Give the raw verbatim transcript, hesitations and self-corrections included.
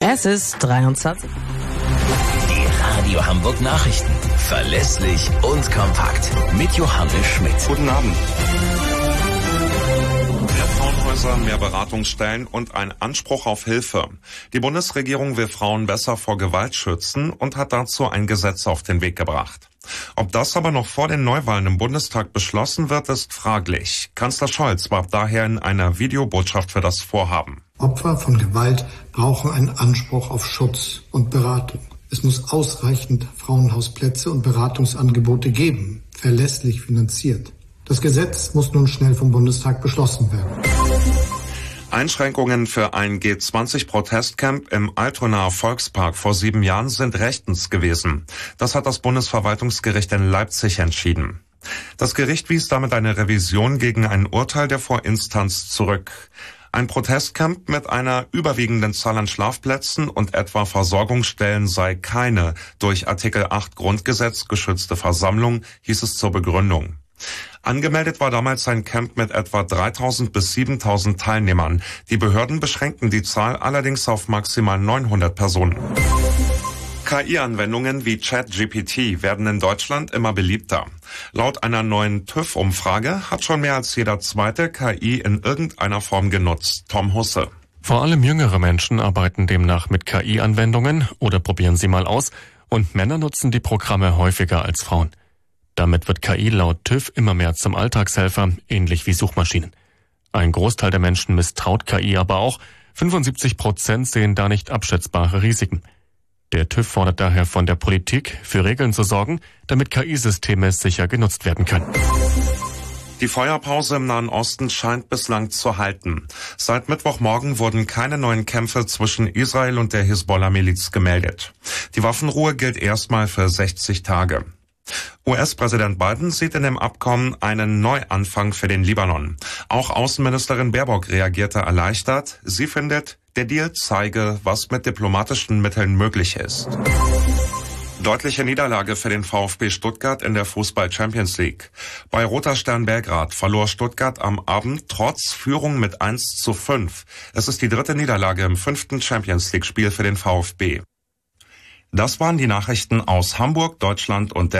Es ist dreiundzwanzig. Die Radio Hamburg Nachrichten. Verlässlich und kompakt. Mit Johannes Schmidt. Guten Abend. Mehr Frauenhäuser, mehr Beratungsstellen und ein Anspruch auf Hilfe. Die Bundesregierung will Frauen besser vor Gewalt schützen und hat dazu ein Gesetz auf den Weg gebracht. Ob das aber noch vor den Neuwahlen im Bundestag beschlossen wird, ist fraglich. Kanzler Scholz warb daher in einer Videobotschaft für das Vorhaben. Opfer von Gewalt brauchen einen Anspruch auf Schutz und Beratung. Es muss ausreichend Frauenhausplätze und Beratungsangebote geben, verlässlich finanziert. Das Gesetz muss nun schnell vom Bundestag beschlossen werden. Einschränkungen für ein G zwanzig Protestcamp im Altonaer Volkspark vor sieben Jahren sind rechtens gewesen. Das hat das Bundesverwaltungsgericht in Leipzig entschieden. Das Gericht wies damit eine Revision gegen ein Urteil der Vorinstanz zurück. Ein Protestcamp mit einer überwiegenden Zahl an Schlafplätzen und etwa Versorgungsstellen sei keine durch Artikel acht Grundgesetz geschützte Versammlung, hieß es zur Begründung. Angemeldet war damals ein Camp mit etwa dreitausend bis siebentausend Teilnehmern. Die Behörden beschränkten die Zahl allerdings auf maximal neunhundert Personen. K I-Anwendungen wie ChatGPT werden in Deutschland immer beliebter. Laut einer neuen TÜV-Umfrage hat schon mehr als jeder zweite K I in irgendeiner Form genutzt. Tom Husse. Vor allem jüngere Menschen arbeiten demnach mit K I-Anwendungen oder probieren sie mal aus, und Männer nutzen die Programme häufiger als Frauen. Damit wird K I laut TÜV immer mehr zum Alltagshelfer, ähnlich wie Suchmaschinen. Ein Großteil der Menschen misstraut K I aber auch. fünfundsiebzig Prozent sehen da nicht abschätzbare Risiken. Der TÜV fordert daher von der Politik, für Regeln zu sorgen, damit K I-Systeme sicher genutzt werden können. Die Feuerpause im Nahen Osten scheint bislang zu halten. Seit Mittwochmorgen wurden keine neuen Kämpfe zwischen Israel und der Hisbollah-Miliz gemeldet. Die Waffenruhe gilt erstmal für sechzig Tage. U S-Präsident Biden sieht in dem Abkommen einen Neuanfang für den Libanon. Auch Außenministerin Baerbock reagierte erleichtert. Sie findet, der Deal zeige, was mit diplomatischen Mitteln möglich ist. Deutliche Niederlage für den VfB Stuttgart in der Fußball-Champions League. Bei Roter Stern Belgrad verlor Stuttgart am Abend trotz Führung mit eins zu fünf. Es ist die dritte Niederlage im fünften Champions League-Spiel für den VfB. Das waren die Nachrichten aus Hamburg, Deutschland und der